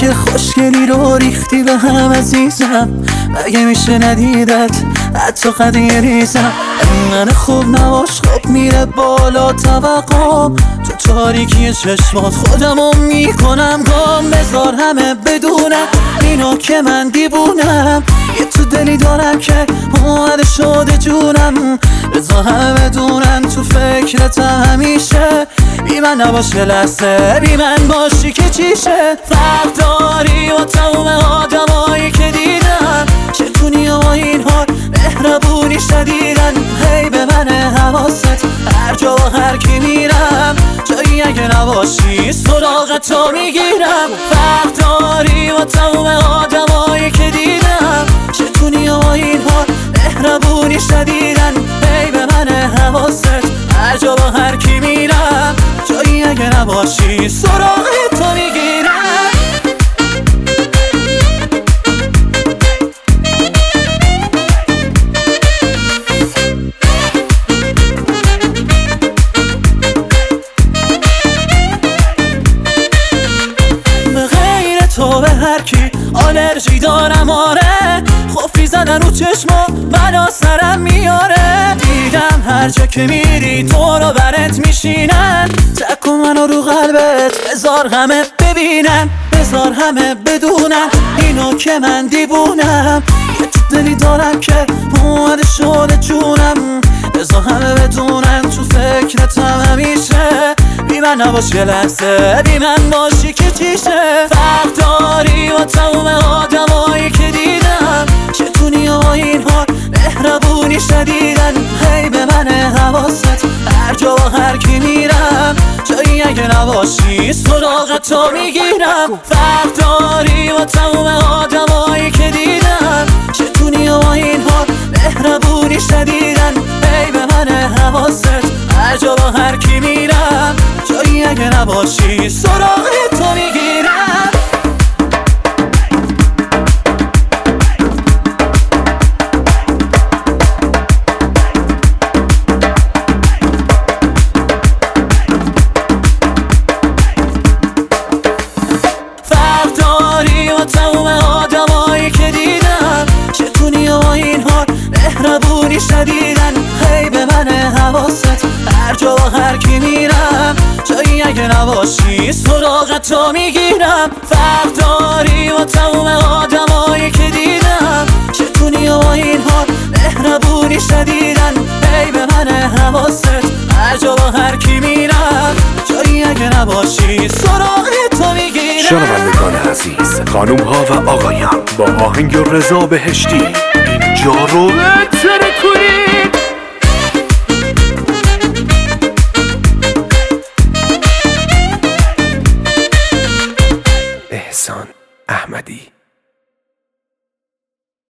که خوشگلی رو ریختی به هم عزیزم، مگه میشه ندیدت حتی قدی ریزم. من خوب نباش خب میره بالا توقعم، تو تاریکی چشمات خودمو میکنم گم. بذار همه بدونم اینو که من دیوونم، یه تو دلی دارم که اومده شده جونم. بذار همه بدونم تو فکرتم همیشه، بی من نباشه لحظه، بی من باشی که چیشه. فرق داری با تمام آدمایی که دیدم، چتونی و این حال مهربونی شدیدن. هی به من حواست هر جا و هر کی میرم، جایی اگه نباشی سراغتو میگیرم. فرق داری با تمام آدمایی که دیدم، چتونی و این حال مهربونی شدیدن. هی به من حواست هر جا و هر کی میرم، جایی اگه نباشی سراغتو میگیرم. تو به هر کی آلرژی دارم آره، خوفی زدن رو چشما بلا سرم میاره. دیدم هر جا که میری تو رو برت میشینن، تکو منو رو قلبت بذار همه ببینن. بذار همه بدونن اینو که من دیوونم، یه تو دلی دارم که اومده شده جونم. بذار همه بدونن تو فکرتم همیشه، بی من نباشی یه لحظه، بی من باشی که چیشه. فرق داری با تمام آدمایی که دیدم، چتونی و این حال مهربونی شدیدن. هی به من حواست هر جا و هر کی میرم، جایی اگه نباشی سراغتو میگیرم. فرق داری با تمام آدمایی که دیدم، چتونی و این حال مهربونی شدیدن. هی به من حواست هر جا و هر کی میرم، جایی اگه نباشی سراغتو میگیرم. فرق داری با تمام آدمایی که دیدم، چتونی و این حال مهربونی شدیدن. هی به من حواست هر جا و هر کی میرم، جایی اگه نباشی سراغتو میگیرم. فرق داری با تمام آدمایی که دیدم، چتونی و این حال مهربونی شدیدن. هی به من حواست هر جا و هر کی میرم، جایی اگه نباشی سراغتو میگیرم. شنوندگان عزیز، خانوم ها و آقایان، با آهنگ رضا بهشتی اینجا رو بتره کنید.